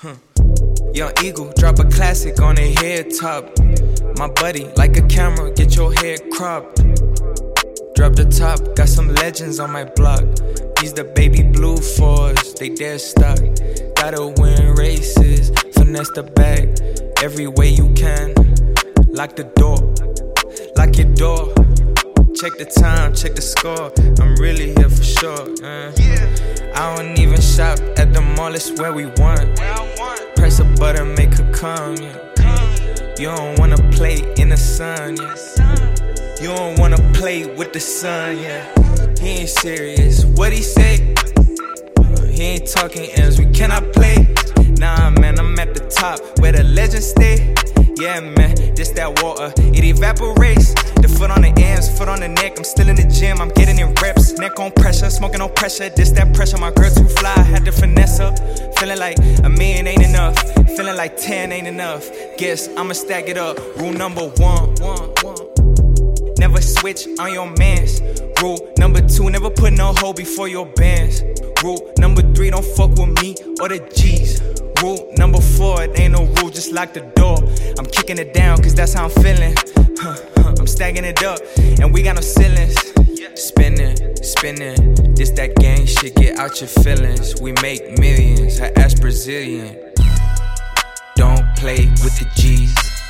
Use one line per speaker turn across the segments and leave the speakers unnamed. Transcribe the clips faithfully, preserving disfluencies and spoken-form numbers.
Huh. Young Eagle, drop a classic on a head top. My buddy, like a camera, get your head cropped. Drop the top, got some legends on my block. These the baby blue fours, they dead stock. Gotta win races, finesse the bag every way you can. Lock the door, lock your door. Check the time, check the score. I'm really here for sure. Uh. I don't even shop at the mall, it's where we want. Press a button, make her come. Yeah. You don't wanna play in the sun. Yeah. You don't wanna play with the sun. Yeah. He ain't serious. What he say? Uh, he ain't talking ends. We cannot play. Nah, man, I'm at the top where the legends stay. Yeah, man, this that water, it evaporates. The foot on the ends, foot on the neck. I'm still in the gym, I'm getting in reps. Neck on pressure, smoking on pressure. This that pressure, my girl too fly, had to finesse up. Feeling like a million ain't enough, feeling like ten ain't enough. Guess I'ma stack it up. Rule number one, one, one. Never switch on your mans. Rule number two, never put no hoe before your bands. Rule number three, don't fuck with me or the G's. Rule number four, it ain't no rule, just lock the door. I'm kicking it down, cause that's how I'm feeling. Huh, huh, I'm stacking it up, and we got no ceilings. Spinning, spinning, this that gang shit, get out your feelings. We make millions, her ass Brazilian. Don't play with the G's.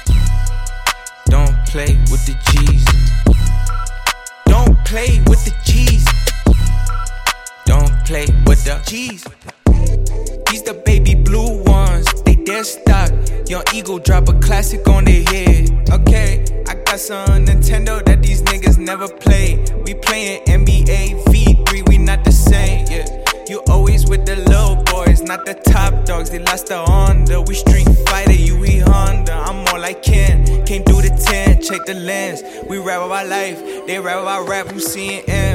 Don't play with the G's. Don't play with the G's. Don't play with the G's. These the baby blue ones, they dead stock. Young Eagle, drop a classic on their head. Okay, I got some Nintendo that these niggas never played. We playin' N B A V three, we not the same, yeah. You always with the little boys, not the top dogs. They lost the Honda, we Street Fighter, you we Honda. I'm more like Ken, can't do the ten, check the lens. We rap about life, they rap about rap, who seeing ends.